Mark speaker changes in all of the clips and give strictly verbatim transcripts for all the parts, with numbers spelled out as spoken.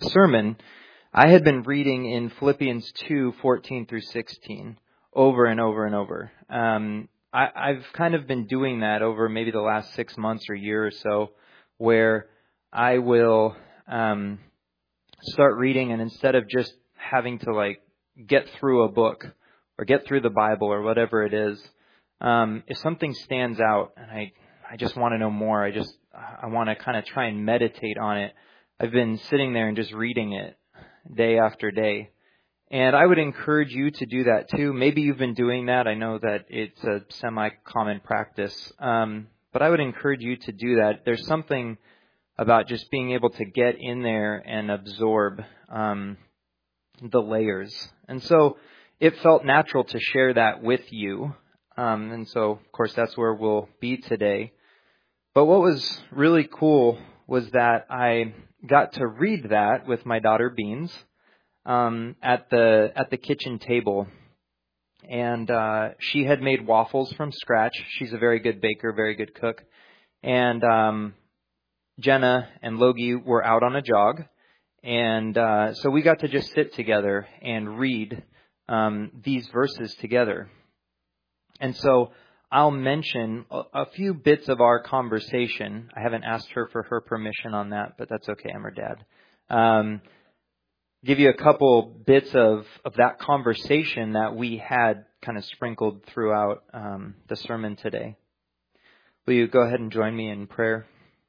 Speaker 1: sermon, I had been reading in Philippians two, fourteen through sixteen over and over and over. Um, I, I've kind of been doing that over maybe the last six months or year or so, where I will um, start reading, and instead of just having to like get through a book or get through the Bible or whatever it is, um, if something stands out and I I just want to know more, I just I want to kind of try and meditate on it. I've been sitting there and just reading it day after day. And I would encourage you to do that too. Maybe you've been doing that. I know that it's a semi-common practice. Um, but I would encourage you to do that. There's something about just being able to get in there and absorb um, the layers. And so it felt natural to share that with you. Um, and so, of course, that's where we'll be today. But what was really cool was that I got to read that with my daughter Beans um, at the at the kitchen table, and uh, she had made waffles from scratch. She's a very good baker, very good cook, and um, Jenna and Logie were out on a jog, and uh, so we got to just sit together and read um, these verses together. And so I'll mention a, a few bits of our conversation. I haven't asked her for her permission on that, but that's okay. I'm her dad. Um, give you a couple bits of, of that conversation that we had kind of sprinkled throughout um, the sermon today. Will you go ahead and join me in prayer?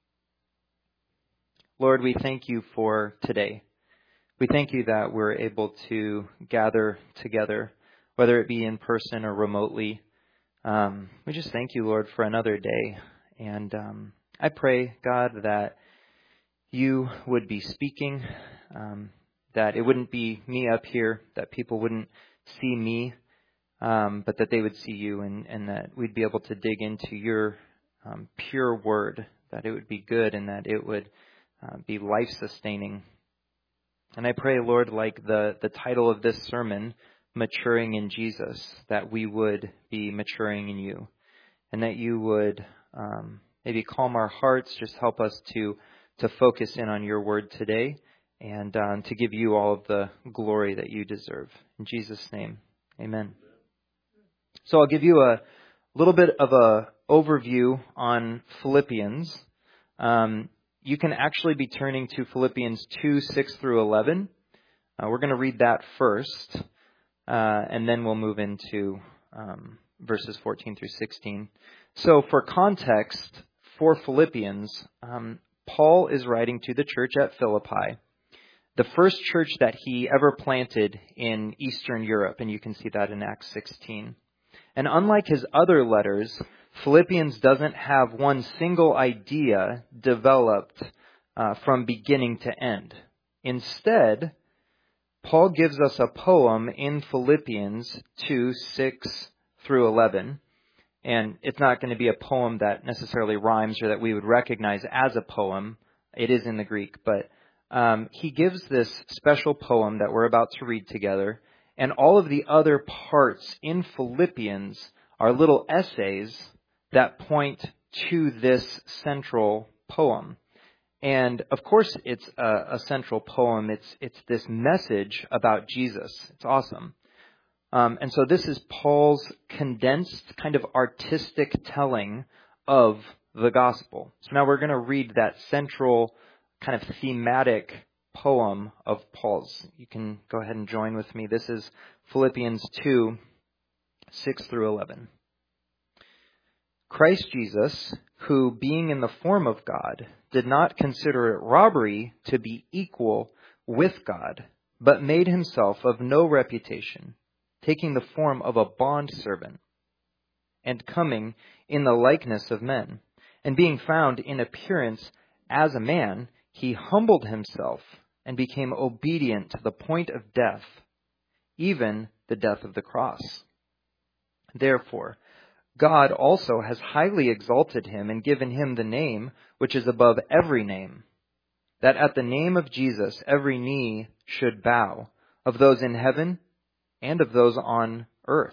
Speaker 1: Lord, we thank you for today. We thank you that we're able to gather together, whether it be in person or remotely. Um, we just thank you, Lord, for another day. And um, I pray, God, that you would be speaking, um, that it wouldn't be me up here, that people wouldn't see me, um, but that they would see you, and, and that we'd be able to dig into your um, pure word, that it would be good and that it would uh, be life-sustaining. And I pray, Lord, like the, the title of this sermon, Maturing in Jesus, that we would be maturing in you, and that you would um, maybe calm our hearts, just help us to to focus in on your word today, and um, to give you all of the glory that you deserve. In Jesus' name, amen. So I'll give you a little bit of a overview on Philippians. Um, you can actually be turning to Philippians two, six through eleven. Uh, we're going to read that first. Uh, and then we'll move into um, verses fourteen through sixteen. So for context, for Philippians, um, Paul is writing to the church at Philippi, the first church that he ever planted in Eastern Europe, and you can see that in Acts sixteen. And unlike his other letters, Philippians doesn't have one single idea developed uh, from beginning to end. Instead, Paul gives us a poem in Philippians two, six through eleven. And it's not going to be a poem that necessarily rhymes or that we would recognize as a poem. It is in the Greek. But um, he gives this special poem that we're about to read together. And all of the other parts in Philippians are little essays that point to this central poem. And of course, it's a, a central poem. It's it's this message about Jesus. It's awesome. Um, and so this is Paul's condensed kind of artistic telling of the gospel. So now we're going to read that central kind of thematic poem of Paul's. You can go ahead and join with me. This is Philippians two, six through eleven. Christ Jesus, who, being in the form of God, did not consider it robbery to be equal with God, but made himself of no reputation, taking the form of a bondservant, and coming in the likeness of men. And being found in appearance as a man, he humbled himself and became obedient to the point of death, even the death of the cross. Therefore, God also has highly exalted him and given him the name which is above every name, that at the name of Jesus every knee should bow, of those in heaven and of those on earth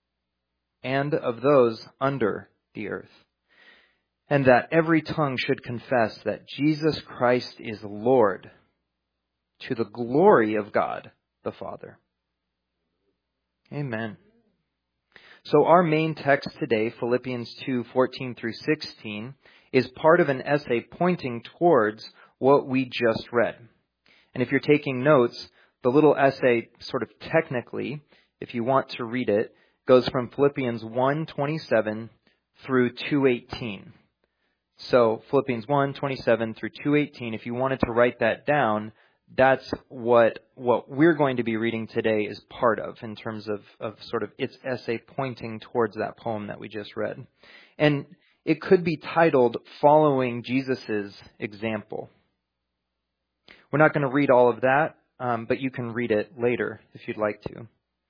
Speaker 1: and of those under the earth, and that every tongue should confess that Jesus Christ is Lord, to the glory of God the Father. Amen. So our main text today, Philippians two, fourteen through sixteen, is part of an essay pointing towards what we just read. And if you're taking notes, the little essay sort of technically, if you want to read it, goes from Philippians one twenty-seven through two eighteen. So Philippians one twenty-seven through two eighteen, if you wanted to write that down, that's what what we're going to be reading today is part of in terms of, of sort of its essay pointing towards that poem that we just read. And it could be titled Following Jesus' Example. We're not going to read all of that, um, but you can read it later if you'd like to.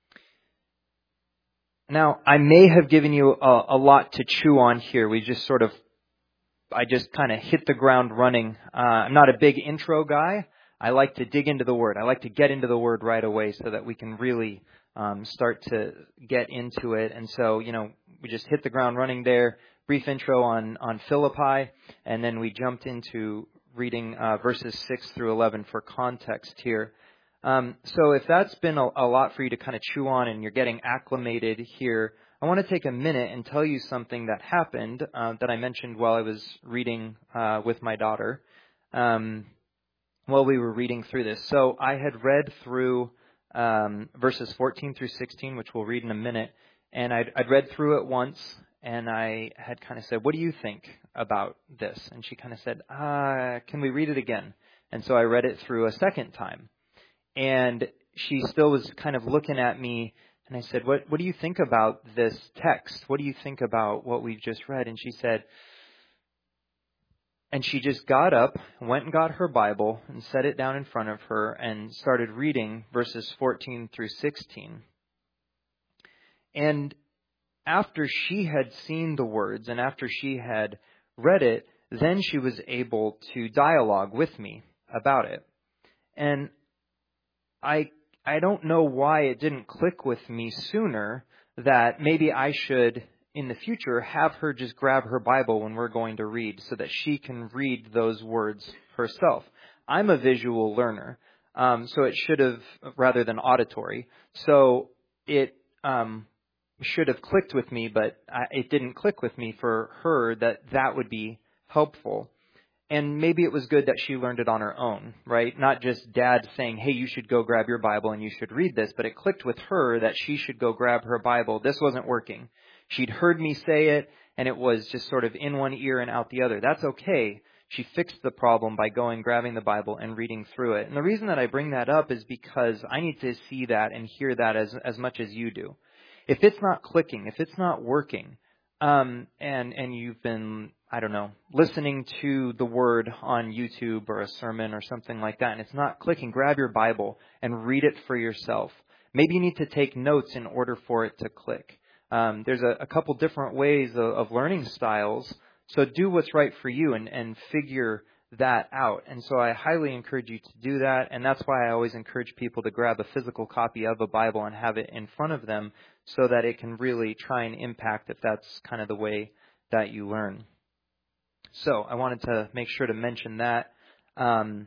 Speaker 1: Now, I may have given you a, a lot to chew on here. We just sort of, I just kind of hit the ground running. Uh, I'm not a big intro guy. I like to dig into the Word. I like to get into the Word right away so that we can really um, start to get into it. And so, you know, we just hit the ground running there. Brief intro on, on Philippi, and then we jumped into reading uh, verses six through eleven for context here. Um, so if that's been a, a lot for you to kind of chew on and you're getting acclimated here, I want to take a minute and tell you something that happened uh, that I mentioned while I was reading uh, with my daughter um, while we were reading through this. So I had read through um, verses fourteen through sixteen, which we'll read in a minute, and I'd, I'd read through it once, and I had kind of said, what do you think about this? And she kind of said, uh, can we read it again? And so I read it through a second time. And she still was kind of looking at me, and I said, what, what do you think about this text? What do you think about what we've just read? And she said, and she just got up, went and got her Bible, and set it down in front of her, and started reading verses fourteen through sixteen. And after she had seen the words, and after she had read it, then she was able to dialogue with me about it. And I I don't know why it didn't click with me sooner that maybe I should, in the future, have her just grab her Bible when we're going to read so that she can read those words herself. I'm a visual learner, um, so it should have, rather than auditory, so it um, should have clicked with me, but I, it didn't click with me for her that that would be helpful. And maybe it was good that she learned it on her own, right? Not just dad saying, hey, you should go grab your Bible and you should read this, but it clicked with her that she should go grab her Bible. This wasn't working. She'd heard me say it, and it was just sort of in one ear and out the other. That's okay. She fixed the problem by going, grabbing the Bible, and reading through it. And the reason that I bring that up is because I need to see that and hear that as, as much as you do. If it's not clicking, if it's not working, um, and, and you've been, I don't know, listening to the Word on YouTube or a sermon or something like that, and it's not clicking, grab your Bible and read it for yourself. Maybe you need to take notes in order for it to click. Um, there's a, a couple different ways of, of learning styles, so do what's right for you and, and figure that out. And so I highly encourage you to do that, and that's why I always encourage people to grab a physical copy of a Bible and have it in front of them so that it can really try and impact if that's kind of the way that you learn. So I wanted to make sure to mention that. Um,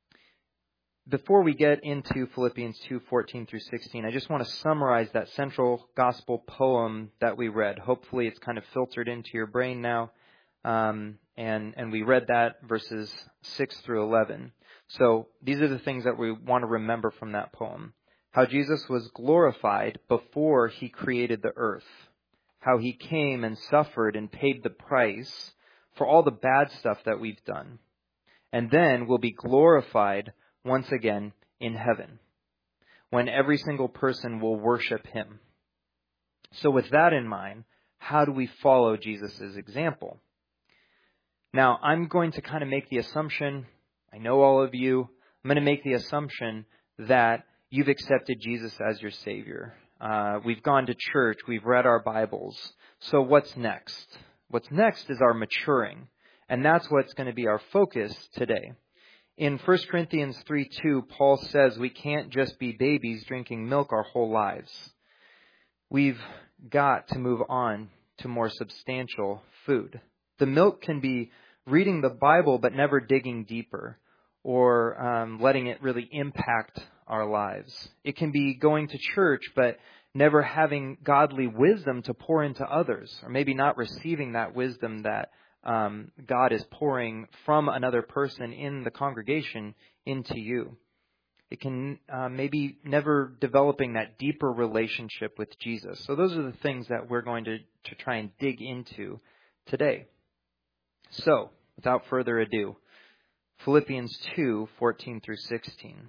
Speaker 1: before we get into Philippians two, fourteen through sixteen, I just want to summarize that central gospel poem that we read. Hopefully it's kind of filtered into your brain now. Um, and, and we read that verses six through eleven. So these are the things that we want to remember from that poem. How Jesus was glorified before he created the earth. How he came and suffered and paid the price for all the bad stuff that we've done. And then will be glorified once again in heaven, when every single person will worship him. So with that in mind, how do we follow Jesus' example? Now, I'm going to kind of make the assumption, I know all of you, I'm going to make the assumption that you've accepted Jesus as your Savior. Uh, we've gone to church, we've read our Bibles. So what's next? What's next is our maturing, and that's what's going to be our focus today. In First Corinthians three two, Paul says we can't just be babies drinking milk our whole lives. We've got to move on to more substantial food. The milk can be reading the Bible but never digging deeper, or um, letting it really impact our lives. It can be going to church, but never having godly wisdom to pour into others, or maybe not receiving that wisdom that um, God is pouring from another person in the congregation into you. It can uh, maybe never developing that deeper relationship with Jesus. So those are the things that we're going to, to try and dig into today. So, without further ado, Philippians two, fourteen through sixteen.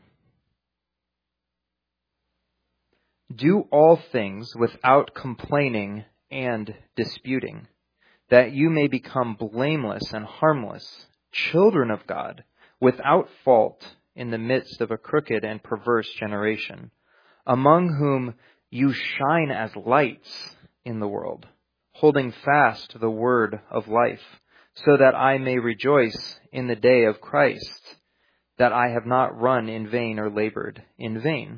Speaker 1: Do all things without complaining and disputing, that you may become blameless and harmless, children of God, without fault in the midst of a crooked and perverse generation, among whom you shine as lights in the world, holding fast the word of life, so that I may rejoice in the day of Christ, that I have not run in vain or labored in vain.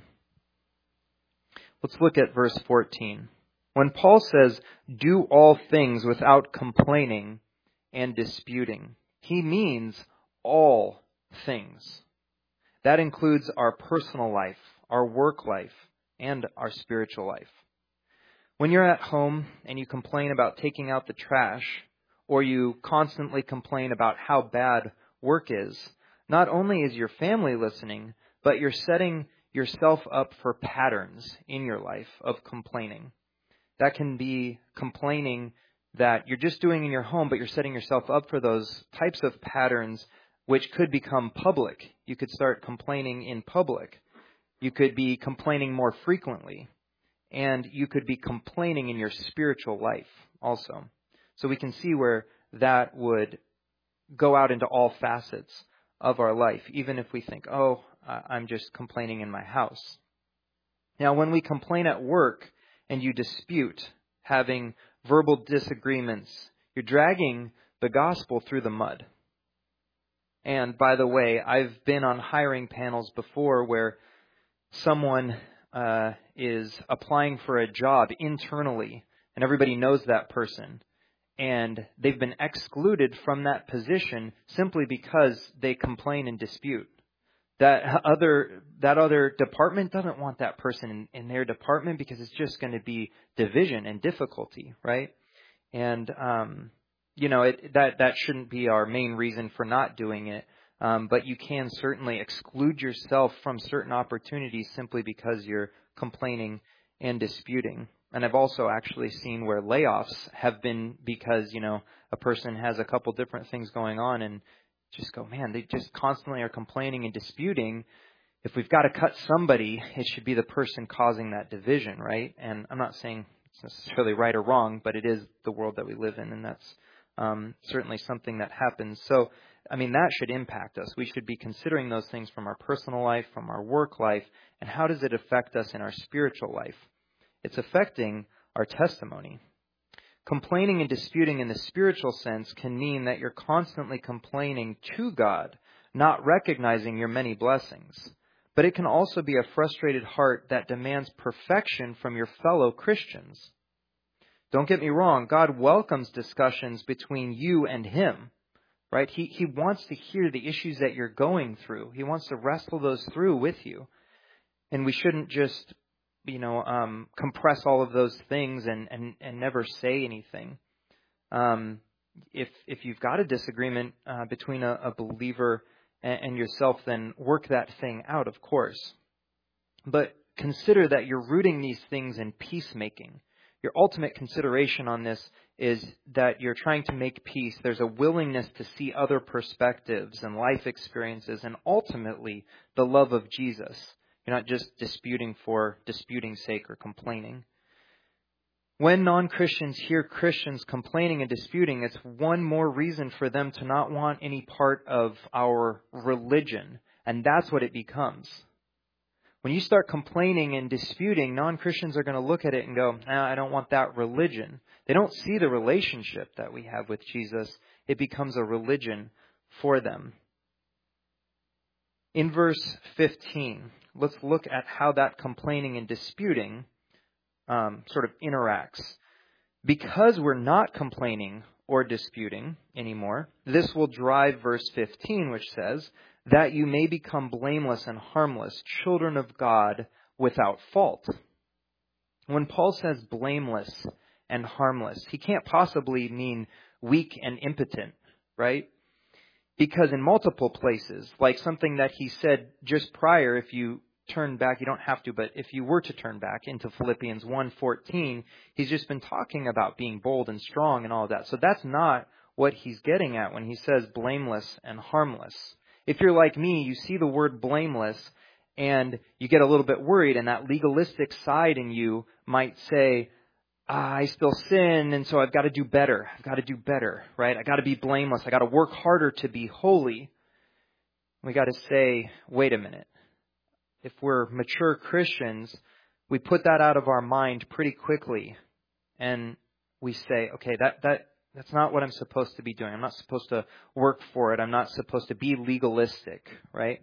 Speaker 1: Let's look at verse fourteen. When Paul says, do all things without complaining and disputing, he means all things. That includes our personal life, our work life, and our spiritual life. When you're at home and you complain about taking out the trash, or you constantly complain about how bad work is, not only is your family listening, but you're setting yourself up for patterns in your life of complaining. That can be complaining that you're just doing in your home, but you're setting yourself up for those types of patterns which could become public. You could start complaining in public. You could be complaining more frequently. And you could be complaining in your spiritual life also. So we can see where that would go out into all facets of our life, even if we think, oh, I'm just complaining in my house. Now, when we complain at work and you dispute, having verbal disagreements, you're dragging the gospel through the mud. And by the way, I've been on hiring panels before where someone uh, is applying for a job internally, and everybody knows that person. And they've been excluded from that position simply because they complain and dispute. That other that other department doesn't want that person in, in their department because it's just going to be division and difficulty, right? And um, you know it, that that shouldn't be our main reason for not doing it. Um, but you can certainly exclude yourself from certain opportunities simply because you're complaining and disputing. And I've also actually seen where layoffs have been because, you know, a person has a couple different things going on and just go, man, they just constantly are complaining and disputing. If we've got to cut somebody, it should be the person causing that division, right? And I'm not saying it's necessarily right or wrong, but it is the world that we live in, and that's um, certainly something that happens. So, I mean, that should impact us. We should be considering those things from our personal life, from our work life, and how does it affect us in our spiritual life? It's affecting our testimony. Complaining and disputing in the spiritual sense can mean that you're constantly complaining to God, not recognizing your many blessings. But it can also be a frustrated heart that demands perfection from your fellow Christians. Don't get me wrong, God welcomes discussions between you and Him, right? He, he wants to hear the issues that you're going through. He wants to wrestle those through with you. And we shouldn't just you know, um, compress all of those things and, and, and never say anything. Um, if if you've got a disagreement uh, between a, a believer and, and yourself, then work that thing out, of course. But consider that you're rooting these things in peacemaking. Your ultimate consideration on this is that you're trying to make peace. There's a willingness to see other perspectives and life experiences, and ultimately the love of Jesus. You're not just disputing for disputing's sake or complaining. When non-Christians hear Christians complaining and disputing, it's one more reason for them to not want any part of our religion. And that's what it becomes. When you start complaining and disputing, non-Christians are going to look at it and go, nah, I don't want that religion. They don't see the relationship that we have with Jesus. It becomes a religion for them. In verse fifteen, let's look at how that complaining and disputing um, sort of interacts. Because we're not complaining or disputing anymore, this will drive verse fifteen, which says, that you may become blameless and harmless, children of God without fault. When Paul says blameless and harmless, he can't possibly mean weak and impotent, right? Because in multiple places, like something that he said just prior, if you turn back, you don't have to, but if you were to turn back into Philippians one fourteen, he's just been talking about being bold and strong and all of that. So that's not what he's getting at when he says blameless and harmless. If you're like me, you see the word blameless and you get a little bit worried, and that legalistic side in you might say, ah, I still sin, and so I've got to do better. I've got to do better, right? I got to be blameless. I got to work harder to be holy. We got to say, wait a minute. If we're mature Christians, we put that out of our mind pretty quickly, and we say, okay, that that that's not what I'm supposed to be doing. I'm not supposed to work for it. I'm not supposed to be legalistic, right?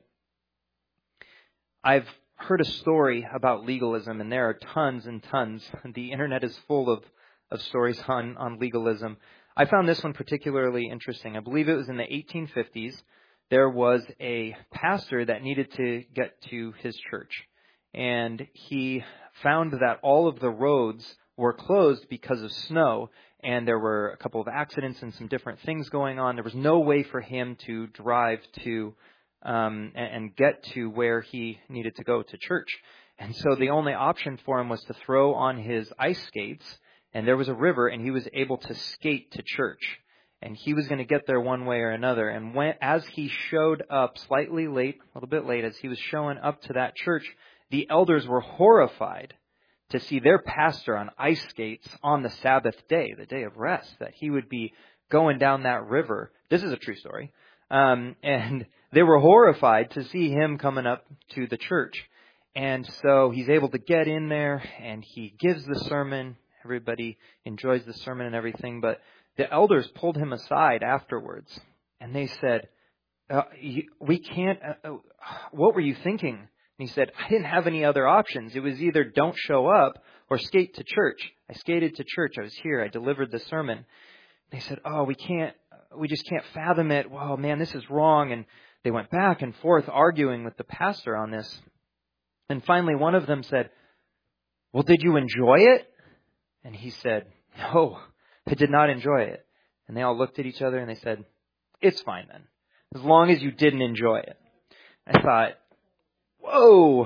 Speaker 1: I've heard a story about legalism, and there are tons and tons. The internet is full of, of stories on, on legalism. I found this one particularly interesting. I believe it was in the eighteen fifties. There was a pastor that needed to get to his church, and he found that all of the roads were closed because of snow, and there were a couple of accidents and some different things going on. There was no way for him to drive to um, and, and get to where he needed to go to church. And so the only option for him was to throw on his ice skates, and there was a river, and he was able to skate to church. And he was going to get there one way or another. And when, as he showed up slightly late, a little bit late, as he was showing up to that church, the elders were horrified to see their pastor on ice skates on the Sabbath day, the day of rest, that he would be going down that river. This is a true story. Um, and they were horrified to see him coming up to the church. And so he's able to get in there, and he gives the sermon. Everybody enjoys the sermon and everything, but the elders pulled him aside afterwards, and they said, uh, we can't, uh, uh, what were you thinking? And he said, I didn't have any other options. It was either don't show up or skate to church. I skated to church. I was here. I delivered the sermon. They said, oh, we can't, we just can't fathom it. Whoa, man, this is wrong. And they went back and forth arguing with the pastor on this. And finally, one of them said, well, did you enjoy it? And he said, no, I did not enjoy it. And they all looked at each other and they said, it's fine then, as long as you didn't enjoy it. I thought, whoa,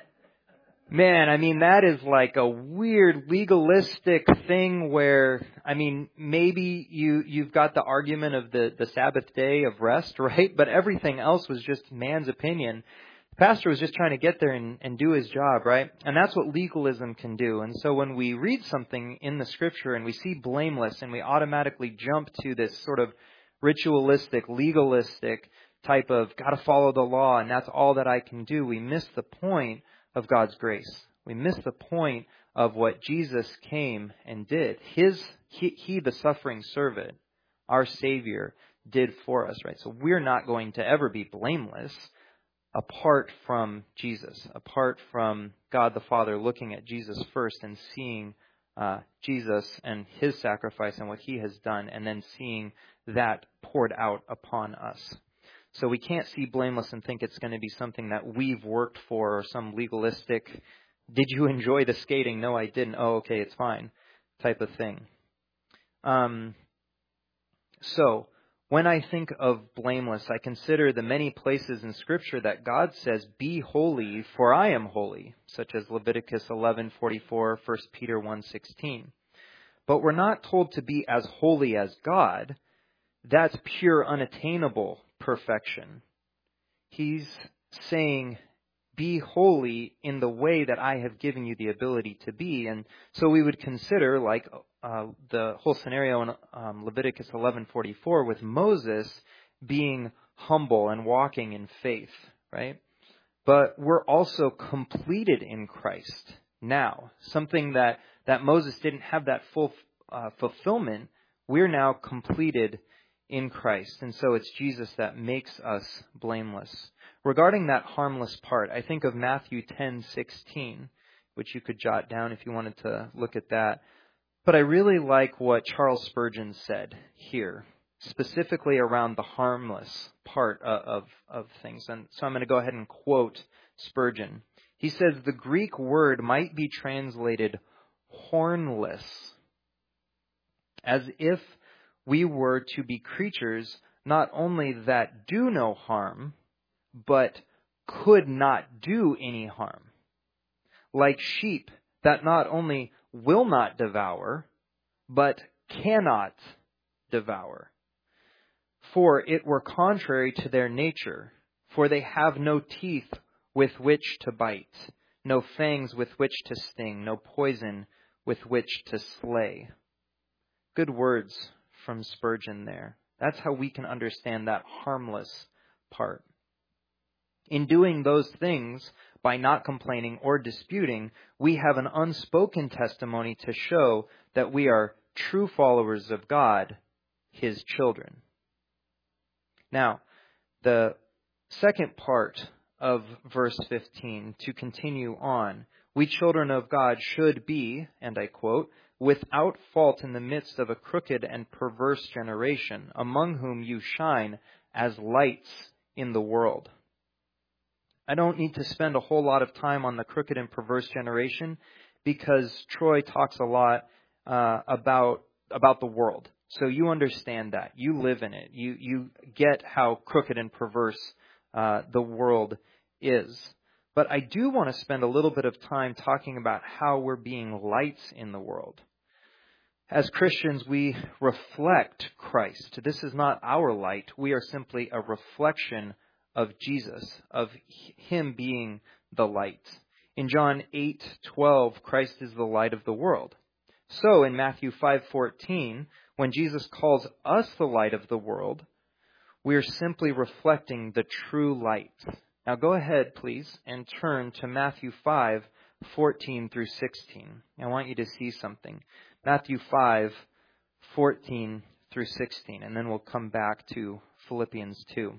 Speaker 1: man, I mean, that is like a weird legalistic thing where, I mean, maybe you, you've got the argument of the, the Sabbath day of rest, right? But everything else was just man's opinion. The pastor was just trying to get there and, and do his job, right? And that's what legalism can do. And so when we read something in the scripture and we see blameless and we automatically jump to this sort of ritualistic, legalistic type of gotta follow the law and that's all that I can do, we miss the point of God's grace. We miss the point of what Jesus came and did. His, he, he, the suffering servant, our Savior, did for us, right? So we're not going to ever be blameless apart from Jesus, apart from God the Father looking at Jesus first and seeing uh, Jesus and His sacrifice and what He has done, and then seeing that poured out upon us. So we can't see blameless and think it's going to be something that we've worked for or some legalistic, did you enjoy the skating? No, I didn't. Oh, okay, it's fine type of thing. Um, so, when I think of blameless, I consider the many places in Scripture that God says, be holy, for I am holy, such as Leviticus eleven forty-four, First Peter one sixteen. But we're not told to be as holy as God. That's pure, unattainable perfection. He's saying, be holy in the way that I have given you the ability to be. And so we would consider, like uh, the whole scenario in um, Leviticus eleven forty-four with Moses being humble and walking in faith, right? But we're also completed in Christ now. Something that, that Moses didn't have that full uh, fulfillment, we're now completed in Christ. And so it's Jesus that makes us blameless. Regarding that harmless part, I think of Matthew ten sixteen, which you could jot down if you wanted to look at that. But I really like what Charles Spurgeon said here. specifically around the harmless part of, of, of things. And so I'm going to go ahead and quote Spurgeon. He says, the Greek word might be translated hornless, as if we were to be creatures not only that do no harm, but could not do any harm. Like sheep that not only will not devour, but cannot devour. For it were contrary to their nature, for they have no teeth with which to bite, no fangs with which to sting, no poison with which to slay. Good words from Spurgeon there. That's how we can understand that harmless part. In doing those things, by not complaining or disputing, we have an unspoken testimony to show that we are true followers of God, His children. Now, the second part of verse fifteen, to continue on, we children of God should be, and I quote, without fault in the midst of a crooked and perverse generation, among whom you shine as lights in the world. I don't need to spend a whole lot of time on the crooked and perverse generation, because Troy talks a lot uh, about about the world. So you understand that. You live in it. You you get how crooked and perverse uh, the world is. But I do want to spend a little bit of time talking about how we're being lights in the world. As Christians, we reflect Christ. This is not our light. We are simply a reflection of Jesus, of Him being the light. In John eight twelve, Christ is the light of the world. So in Matthew five fourteen, when Jesus calls us the light of the world, we are simply reflecting the true light. Now go ahead, please, and turn to Matthew five fourteen through sixteen. I want you to see something. Matthew five fourteen through sixteen, and then we'll come back to Philippians two.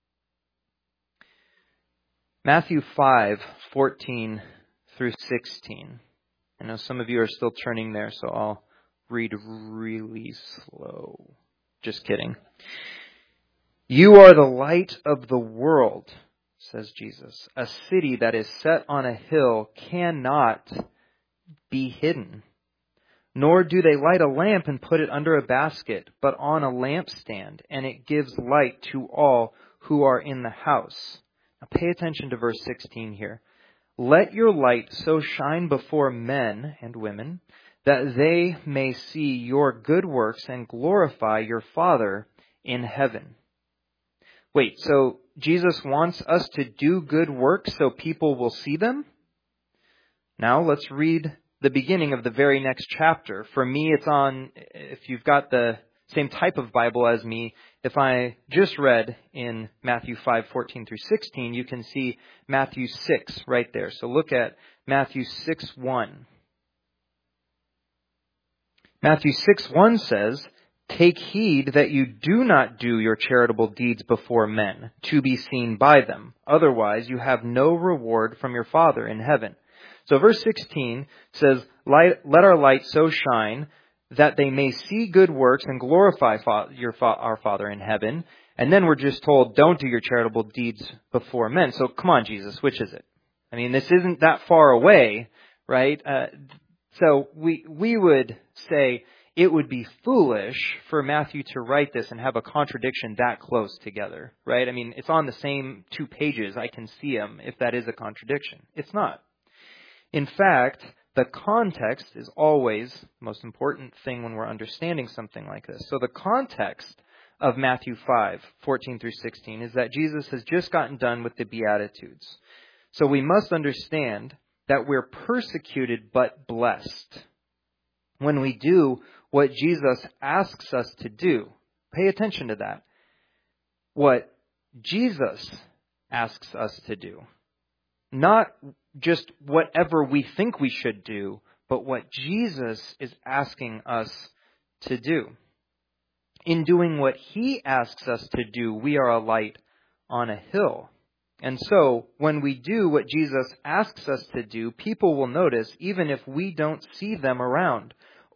Speaker 1: Matthew five fourteen through sixteen. I know some of you are still turning there, so I'll read really slow. Just kidding. You are the light of the world, says Jesus. A city that is set on a hill cannot be hidden. Nor do they light a lamp and put it under a basket, but on a lampstand, and it gives light to all who are in the house. Now pay attention to verse sixteen here. Let your light so shine before men and women that they may see your good works and glorify your Father in heaven. Wait, so Jesus wants us to do good works so people will see them? Now let's read the beginning of the very next chapter. For me, it's on, if you've got the same type of Bible as me, if I just read in Matthew five fourteen through sixteen, you can see Matthew six right there. So look at Matthew six one. Matthew six one says, take heed that you do not do your charitable deeds before men, to be seen by them. Otherwise, you have no reward from your Father in heaven. So verse sixteen says, let our light so shine that they may see good works and glorify your our Father in heaven. And then we're just told, don't do your charitable deeds before men. So come on, Jesus, which is it? I mean, this isn't that far away, right? Uh, so we we would say it would be foolish for Matthew to write this and have a contradiction that close together, right? I mean, it's on the same two pages. I can see them if that is a contradiction. It's not. In fact, the context is always the most important thing when we're understanding something like this. So the context of Matthew five fourteen through sixteen is that Jesus has just gotten done with the Beatitudes. So we must understand that we're persecuted but blessed when we do what Jesus asks us to do. Pay attention to that. What Jesus asks us to do. Not just whatever we think we should do, but what Jesus is asking us to do. In doing what He asks us to do, we are a light on a hill. And so, when we do what Jesus asks us to do, people will notice even if we don't see them around,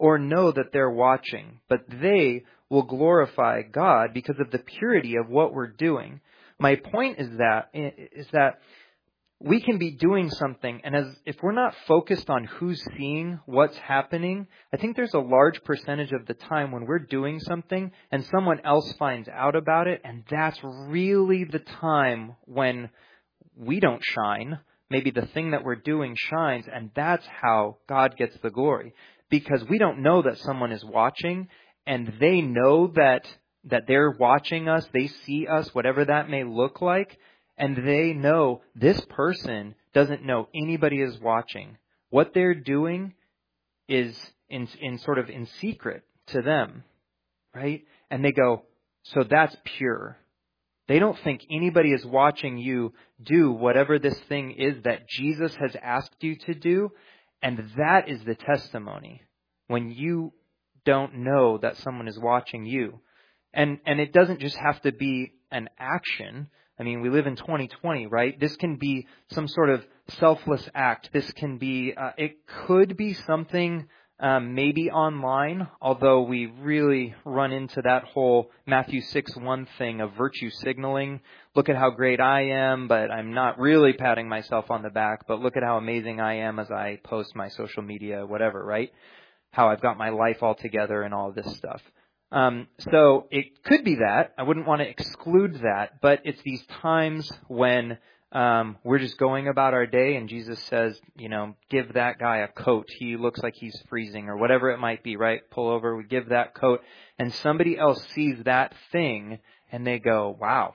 Speaker 1: or know that they're watching, but they will glorify God because of the purity of what we're doing. My point is that is that we can be doing something, and as if we're not focused on who's seeing what's happening, I think there's a large percentage of the time when we're doing something and someone else finds out about it, and that's really the time when we don't shine. Maybe the thing that we're doing shines, and that's how God gets the glory. Because we don't know that someone is watching, and they know that that they're watching us, they see us, whatever that may look like. And they know this person doesn't know anybody is watching. What they're doing is in, in sort of in secret to them, right? And they go, so that's pure. They don't think anybody is watching you do whatever this thing is that Jesus has asked you to do. And that is the testimony when you don't know that someone is watching you. And, and it doesn't just have to be an action. I mean, we live in twenty twenty, right? This can be some sort of selfless act. This can be, uh, it could be something um, maybe online, although we really run into that whole Matthew six one thing of virtue signaling. Look at how great I am, but I'm not really patting myself on the back, but look at how amazing I am as I post my social media, whatever, right? How I've got my life all together and all of this stuff. Um, so it could be that. I wouldn't want to exclude that, but it's these times when um, we're just going about our day and Jesus says, you know, give that guy a coat. He looks like he's freezing or whatever it might be, right? Pull over, we give that coat, and somebody else sees that thing and they go, wow,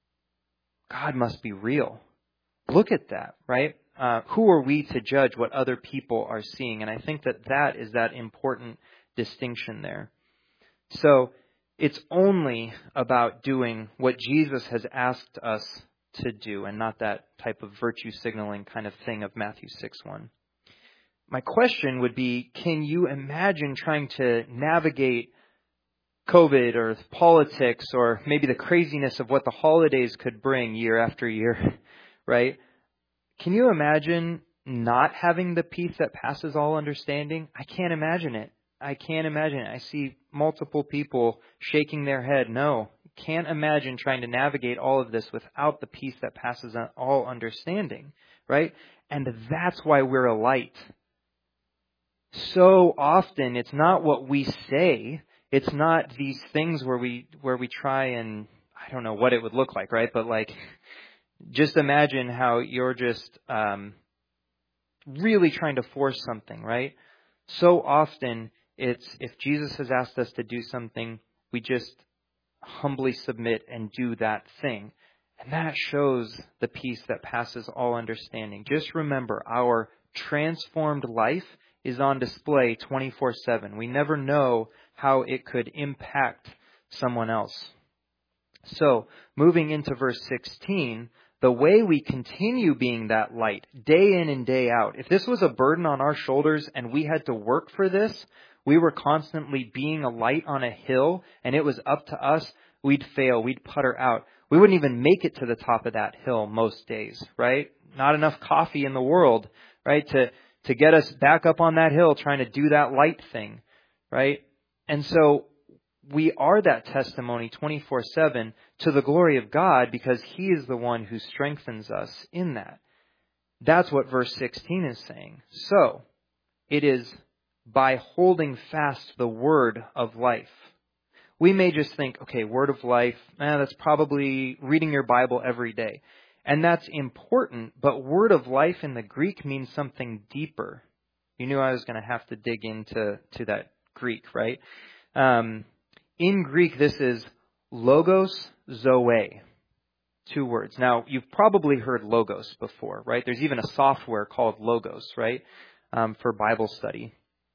Speaker 1: God must be real. Look at that, right? Uh, who are we to judge what other people are seeing? And I think that that is that important distinction there. So it's only about doing what Jesus has asked us to do and not that type of virtue signaling kind of thing of Matthew six one. My question would be, can you imagine trying to navigate COVID or politics or maybe the craziness of what the holidays could bring year after year, right? Can you imagine not having the peace that passes all understanding? I can't imagine it. I can't imagine it. I see multiple people shaking their head. No, can't imagine trying to navigate all of this without the peace that passes all understanding, right? And that's why we're a light. So often it's not what we say. It's not these things where we where we try and I don't know what it would look like, right? But like, just imagine how you're just um, really trying to force something, right? So often it's if Jesus has asked us to do something, we just humbly submit and do that thing. And that shows the peace that passes all understanding. Just remember, our transformed life is on display twenty-four seven. We never know how it could impact someone else. So, moving into verse sixteen, the way we continue being that light day in and day out. If this was a burden on our shoulders and we had to work for this, we were constantly being a light on a hill and it was up to us, we'd fail, we'd putter out. We wouldn't even make it to the top of that hill most days, right? Not enough coffee in the world, right, to, to get us back up on that hill trying to do that light thing, right? And so we are that testimony twenty-four seven to the glory of God because He is the one who strengthens us in that. That's what verse sixteen is saying. So, it is by holding fast the word of life. We may just think, okay, word of life, eh, that's probably reading your Bible every day. And that's important, but word of life in the Greek means something deeper. You knew I was going to have to dig into to that Greek, right? Um, in Greek, this is logos zoe. Two words. Now, you've probably heard logos before, right? There's even a software called Logos, right, um, for Bible study.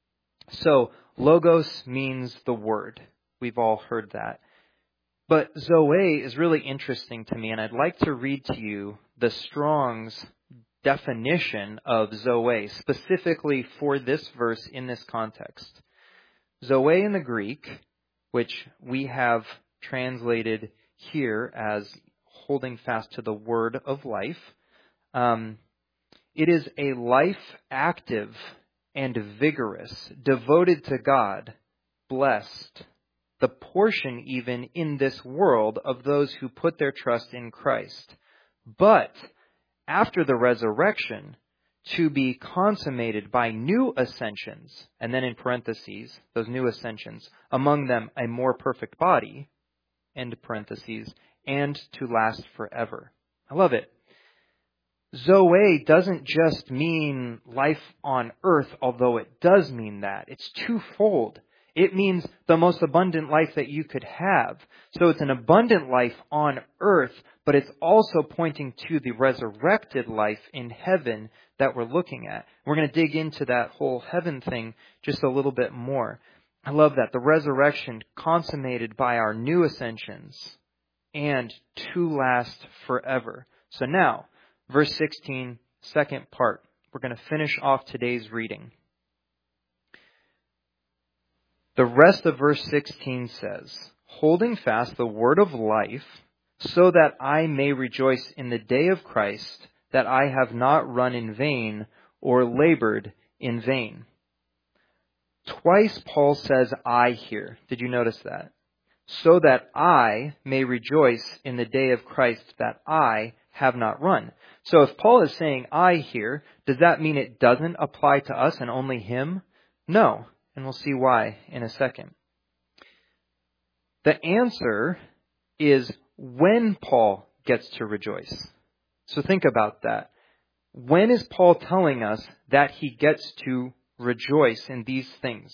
Speaker 1: So, logos means the word. We've all heard that. But Zoe is really interesting to me, and I'd like to read to you the Strong's definition of Zoe, specifically for this verse in this context. Zoe in the Greek, which we have translated here as holding fast to the word of life, um, it is a life active and vigorous, devoted to God, blessed, the portion even in this world of those who put their trust in Christ. But after the resurrection, to be consummated by new ascensions, and then in parentheses, those new ascensions, among them a more perfect body, end parentheses, and to last forever. I love it. Zoe doesn't just mean life on earth, although it does mean that. It's twofold. It means the most abundant life that you could have. So it's an abundant life on earth, but it's also pointing to the resurrected life in heaven that we're looking at. We're going to dig into that whole heaven thing just a little bit more. I love that. The resurrection consummated by our new ascensions and to last forever. So now, verse sixteen, second part. We're going to finish off today's reading. The rest of verse sixteen says, holding fast the word of life, so that I may rejoice in the day of Christ, that I have not run in vain or labored in vain. Twice Paul says I here. Did you notice that? So that I may rejoice in the day of Christ, that I have not run. So if Paul is saying I here, does that mean it doesn't apply to us and only him? No. And we'll see why in a second. The answer is when Paul gets to rejoice. So think about that. When is Paul telling us that he gets to rejoice in these things?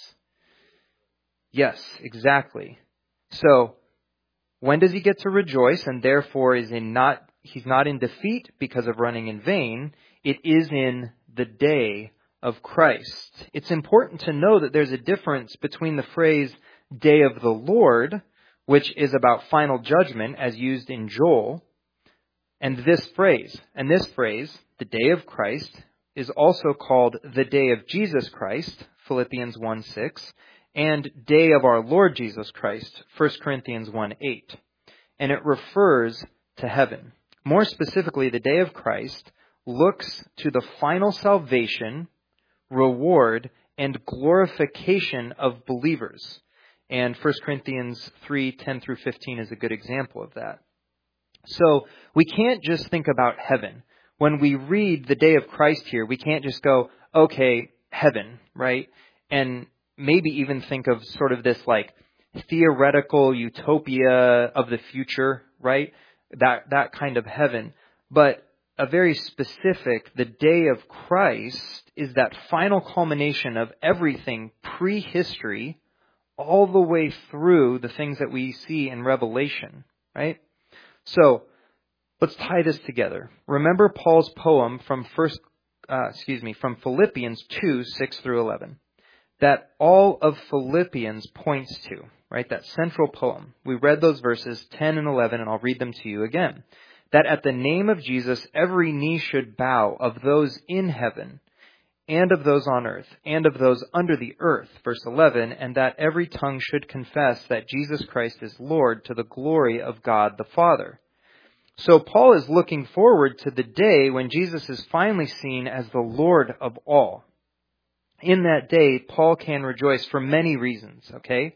Speaker 1: Yes, exactly. So when does he get to rejoice, and therefore is in not he's not in defeat because of running in vain? It is in the day of Christ. It's important to know that there's a difference between the phrase day of the Lord, which is about final judgment as used in Joel, and this phrase. And this phrase, the day of Christ, is also called the day of Jesus Christ, Philippians one six, and day of our Lord Jesus Christ, First Corinthians one eight. And it refers to heaven. More specifically, the day of Christ looks to the final salvation, reward, and glorification of believers. And First Corinthians three ten through fifteen is a good example of that. So we can't just think about heaven. When we read the day of Christ here, we can't just go, okay, heaven, right? And maybe even think of sort of this like theoretical utopia of the future, right? That that kind of heaven. But a very specific, the day of Christ is that final culmination of everything prehistory all the way through the things that we see in Revelation, right? So let's tie this together. Remember Paul's poem from first, uh, excuse me, from Philippians two six through eleven. That all of Philippians points to, right? That central poem. We read those verses ten and eleven, and I'll read them to you again. That at the name of Jesus, every knee should bow, of those in heaven, and of those on earth, and of those under the earth, verse eleven, and that every tongue should confess that Jesus Christ is Lord, to the glory of God the Father. So Paul is looking forward to the day when Jesus is finally seen as the Lord of all. In that day, Paul can rejoice for many reasons, okay?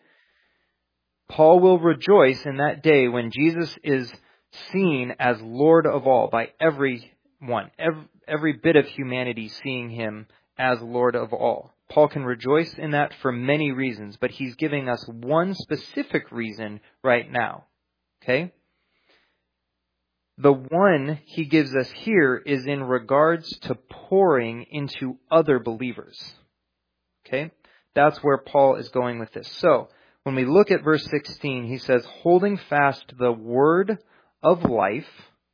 Speaker 1: Paul will rejoice in that day when Jesus is seen as Lord of all by everyone, every, every bit of humanity seeing him as Lord of all. Paul can rejoice in that for many reasons, but he's giving us one specific reason right now, okay? The one he gives us here is in regards to pouring into other believers. Okay? That's where Paul is going with this. So, when we look at verse sixteen, he says, holding fast the word of life,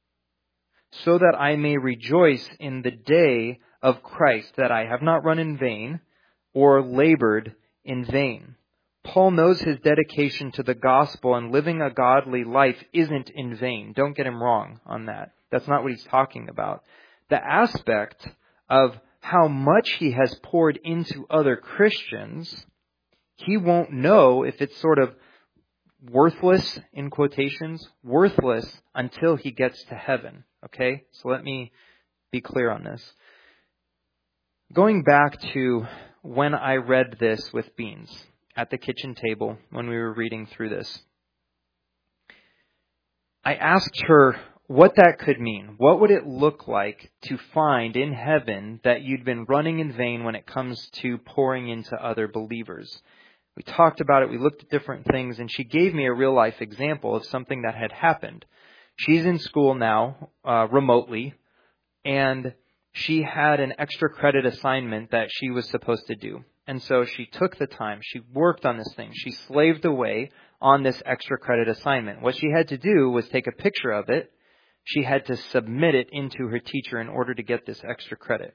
Speaker 1: so that I may rejoice in the day of Christ, that I have not run in vain or labored in vain. Paul knows his dedication to the gospel and living a godly life isn't in vain. Don't get him wrong on that. That's not what he's talking about. The aspect of how much he has poured into other Christians, he won't know if it's sort of worthless, in quotations, worthless until he gets to heaven. Okay? So let me be clear on this. Going back to when I read this with Beans at the kitchen table when we were reading through this. I asked her what that could mean. What would it look like to find in heaven that you'd been running in vain when it comes to pouring into other believers? We talked about it. We looked at different things, and she gave me a real life example of something that had happened. She's in school now, uh, remotely, and she had an extra credit assignment that she was supposed to do. And so she took the time. She worked on this thing. She slaved away on this extra credit assignment. What she had to do was take a picture of it. She had to submit it into her teacher in order to get this extra credit.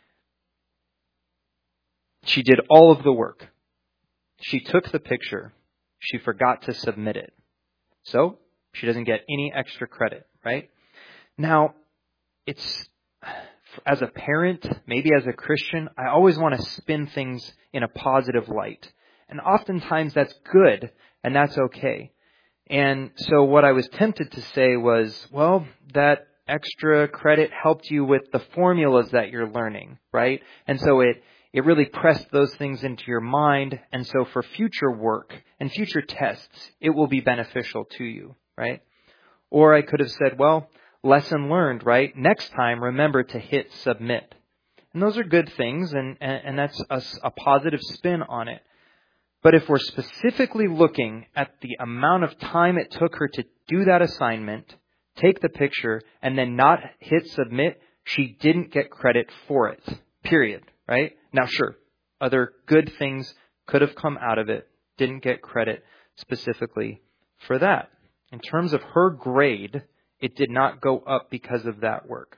Speaker 1: She did all of the work. She took the picture. She forgot to submit it. So she doesn't get any extra credit, right? Now, it's, as a parent, maybe as a Christian, I always want to spin things in a positive light. And oftentimes that's good, and that's okay. And so what I was tempted to say was, well, that extra credit helped you with the formulas that you're learning, right? And so it, it really pressed those things into your mind. And so for future work and future tests, it will be beneficial to you, right? Or I could have said, well, lesson learned, right? Next time, remember to hit submit. And those are good things, and, and, and that's a, a positive spin on it. But if we're specifically looking at the amount of time it took her to do that assignment, take the picture, and then not hit submit, she didn't get credit for it. Period. Right? Now, sure, other good things could have come out of it. Didn't get credit specifically for that. In terms of her grade, it did not go up because of that work.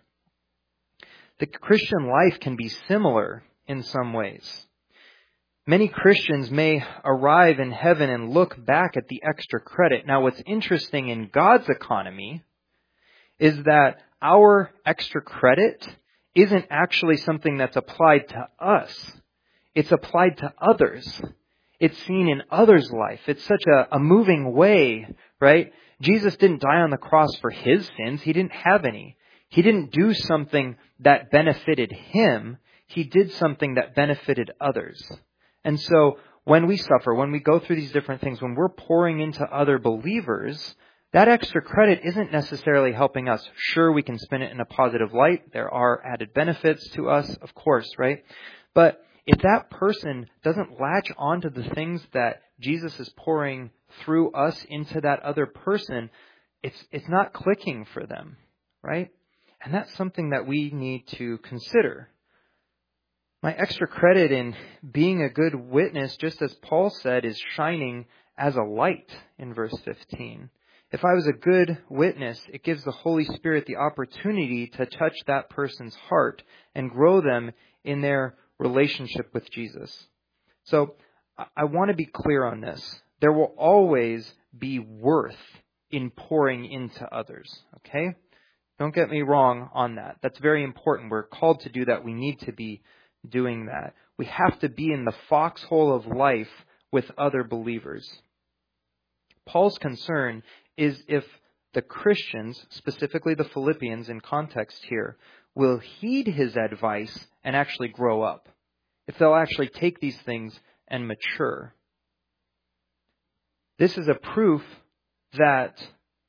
Speaker 1: The Christian life can be similar in some ways. Many Christians may arrive in heaven and look back at the extra credit. Now, what's interesting in God's economy is that our extra credit isn't actually something that's applied to us. It's applied to others. It's seen in others' life. It's such a, a moving way, right? Jesus didn't die on the cross for his sins. He didn't have any. He didn't do something that benefited him. He did something that benefited others. And so when we suffer, when we go through these different things, when we're pouring into other believers, that extra credit isn't necessarily helping us. Sure, we can spin it in a positive light. There are added benefits to us, of course, right? But if that person doesn't latch onto the things that Jesus is pouring through us into that other person, it's it's not clicking for them, right? And that's something that we need to consider. My extra credit in being a good witness, just as Paul said, is shining as a light in verse fifteen. If I was a good witness, it gives the Holy Spirit the opportunity to touch that person's heart and grow them in their relationship with Jesus. So I want to be clear on this. There will always be worth in pouring into others, okay? Don't get me wrong on that. That's very important. We're called to do that. We need to be doing that. We have to be in the foxhole of life with other believers. Paul's concern is if the Christians, specifically the Philippians in context here, will heed his advice and actually grow up. If they'll actually take these things and mature. This is a proof that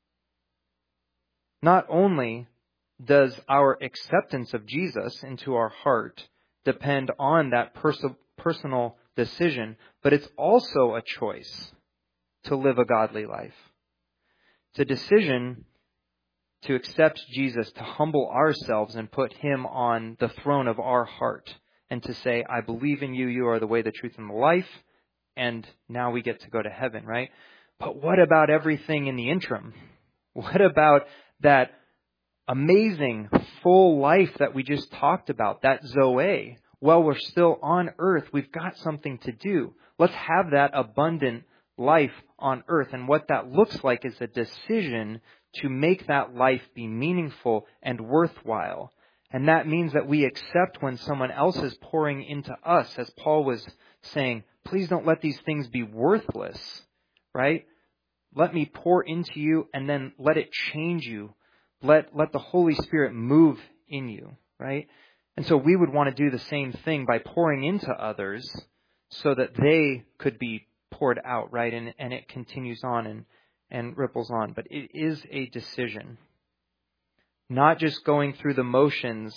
Speaker 1: not only does our acceptance of Jesus into our heart depend on that pers- personal decision, but it's also a choice to live a godly life. It's a decision to accept Jesus, to humble ourselves and put him on the throne of our heart, and to say, I believe in you, you are the way, the truth, and the life, and now we get to go to heaven, right? But what about everything in the interim? What about that amazing full life that we just talked about, that Zoe? Well, we're still on earth. We've got something to do. Let's have that abundant life on earth. And what that looks like is a decision to make that life be meaningful and worthwhile. And that means that we accept when someone else is pouring into us, as Paul was saying, please don't let these things be worthless, right? Let me pour into you and then let it change you. Let, let the Holy Spirit move in you, right? And so we would want to do the same thing by pouring into others so that they could be poured out, right? And, and it continues on and, and ripples on. But it is a decision. Not just going through the motions,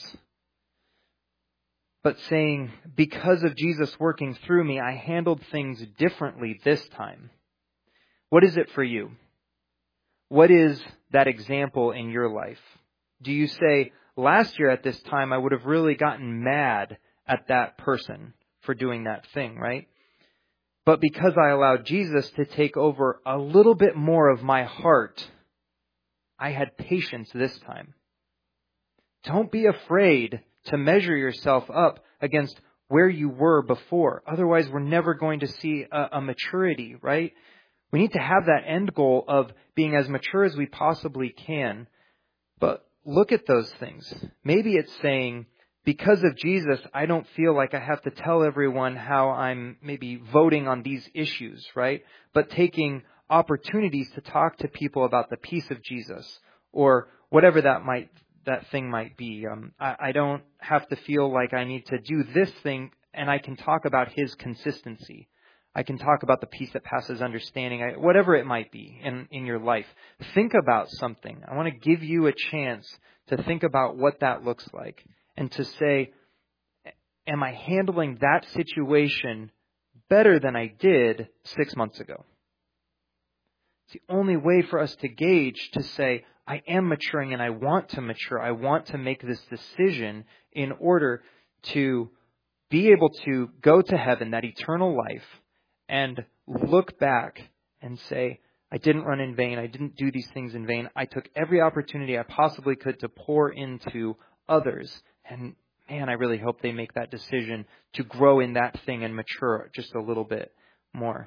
Speaker 1: but saying, because of Jesus working through me, I handled things differently this time. What is it for you? What is that example in your life? Do you say, last year at this time, I would have really gotten mad at that person for doing that thing, right? But because I allowed Jesus to take over a little bit more of my heart, I had patience this time. Don't be afraid to measure yourself up against where you were before. Otherwise, we're never going to see a, a maturity, right? We need to have that end goal of being as mature as we possibly can. But look at those things. Maybe it's saying, because of Jesus, I don't feel like I have to tell everyone how I'm maybe voting on these issues, right? But taking opportunities to talk to people about the peace of Jesus or whatever that might that thing might be. Um, I, I don't have to feel like I need to do this thing, and I can talk about His consistency. I can talk about the peace that passes understanding, I, whatever it might be in, in your life. Think about something. I want to give you a chance to think about what that looks like and to say, am I handling that situation better than I did six months ago? It's the only way for us to gauge, to say, I am maturing and I want to mature. I want to make this decision in order to be able to go to heaven, that eternal life, and look back and say, I didn't run in vain. I didn't do these things in vain. I took every opportunity I possibly could to pour into others. And man, I really hope they make that decision to grow in that thing and mature just a little bit more.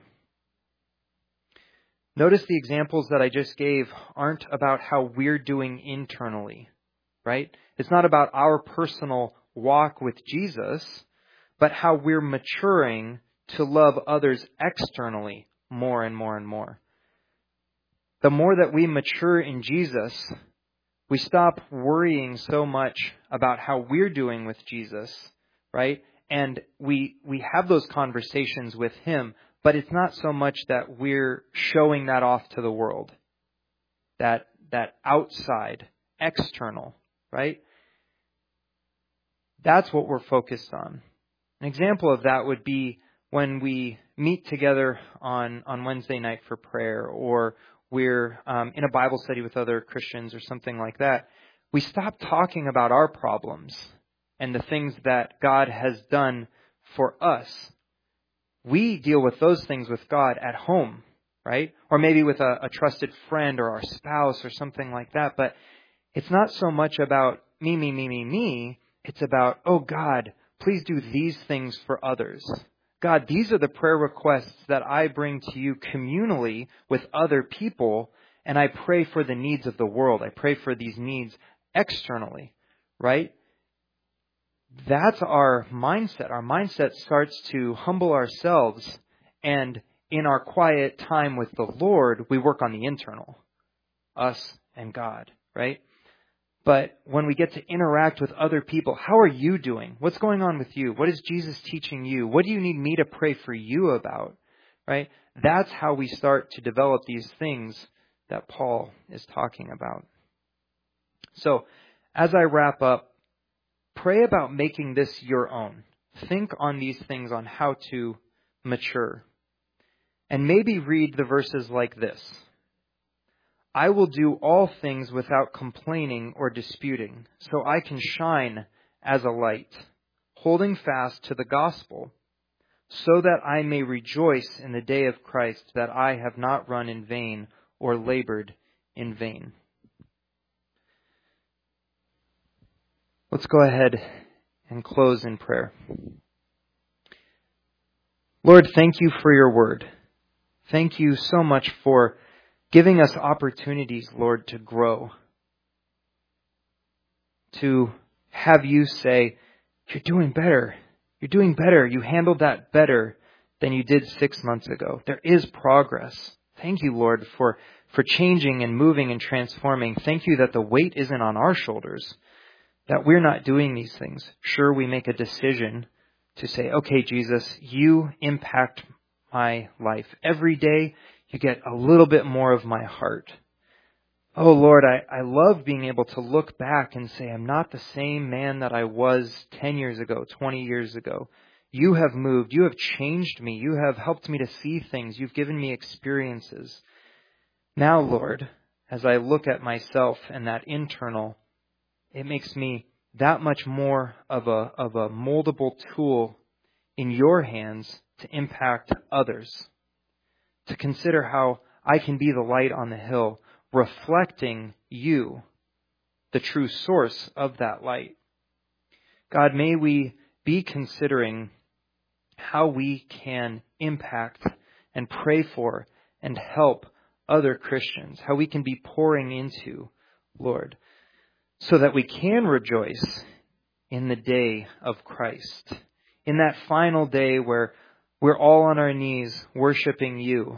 Speaker 1: Notice the examples that I just gave aren't about how we're doing internally, right? It's not about our personal walk with Jesus, but how we're maturing to love others externally more and more and more. The more that we mature in Jesus, we stop worrying so much about how we're doing with Jesus, right? And we we have those conversations with Him, but it's not so much that we're showing that off to the world. That that outside, external, right? That's what we're focused on. An example of that would be when we meet together on, on Wednesday night for prayer, or we're um, in a Bible study with other Christians or something like that. We stop talking about our problems and the things that God has done for us. We deal with those things with God at home, right? Or maybe with a, a trusted friend or our spouse or something like that. But it's not so much about me, me, me, me, me. It's about, oh God, please do these things for others. God, these are the prayer requests that I bring to you communally with other people, and I pray for the needs of the world. I pray for these needs externally, right? That's our mindset. Our mindset starts to humble ourselves, and in our quiet time with the Lord, we work on the internal, us and God, right? But when we get to interact with other people, how are you doing? What's going on with you? What is Jesus teaching you? What do you need me to pray for you about? Right? That's how we start to develop these things that Paul is talking about. So, as I wrap up, pray about making this your own. Think on these things, on how to mature. And maybe read the verses like this. I will do all things without complaining or disputing, so I can shine as a light, holding fast to the gospel, so that I may rejoice in the day of Christ, that I have not run in vain or labored in vain. Let's go ahead and close in prayer. Lord, thank you for your word. Thank you so much for giving us opportunities, Lord, to grow. To have you say, you're doing better. You're doing better. You handled that better than you did six months ago. There is progress. Thank you, Lord, for, for changing and moving and transforming. Thank you that the weight isn't on our shoulders, that we're not doing these things. Sure, we make a decision to say, okay, Jesus, you impact my life. Every day, you get a little bit more of my heart. Oh, Lord, I, I love being able to look back and say, I'm not the same man that I was ten years ago, twenty years ago. You have moved. You have changed me. You have helped me to see things. You've given me experiences. Now, Lord, as I look at myself and that internal, it makes me that much more of a, of a moldable tool in your hands to impact others, to consider how I can be the light on the hill, reflecting you, the true source of that light. God, may we be considering how we can impact and pray for and help other Christians, how we can be pouring into, Lord, so that we can rejoice in the day of Christ, in that final day where we're all on our knees worshiping you.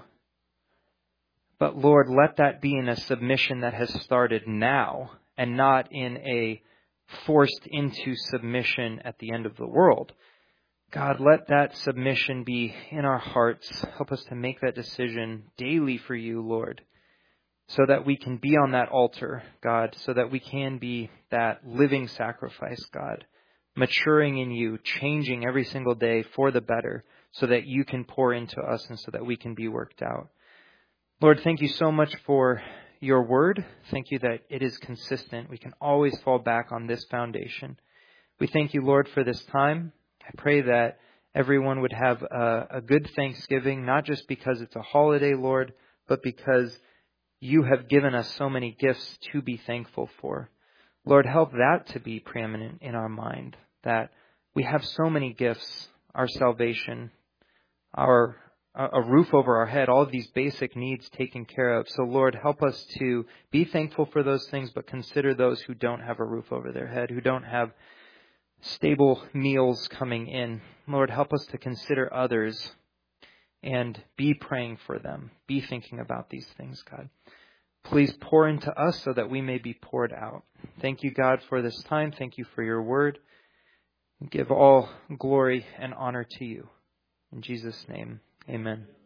Speaker 1: But Lord, let that be in a submission that has started now and not in a forced into submission at the end of the world. God, let that submission be in our hearts. Help us to make that decision daily for you, Lord, so that we can be on that altar, God, so that we can be that living sacrifice, God, maturing in you, changing every single day for the better, so that you can pour into us and so that we can be worked out. Lord, thank you so much for your word. Thank you that it is consistent. We can always fall back on this foundation. We thank you, Lord, for this time. I pray that everyone would have a, a good Thanksgiving, not just because it's a holiday, Lord, but because you have given us so many gifts to be thankful for. Lord, help that to be preeminent in our mind, that we have so many gifts, our salvation, our a roof over our head, all of these basic needs taken care of. So Lord, help us to be thankful for those things, but consider those who don't have a roof over their head, who don't have stable meals coming in. Lord, help us to consider others and be praying for them. Be thinking about these things, God. Please pour into us so that we may be poured out. Thank you, God, for this time. Thank you for your word. Give all glory and honor to you. In Jesus' name, amen.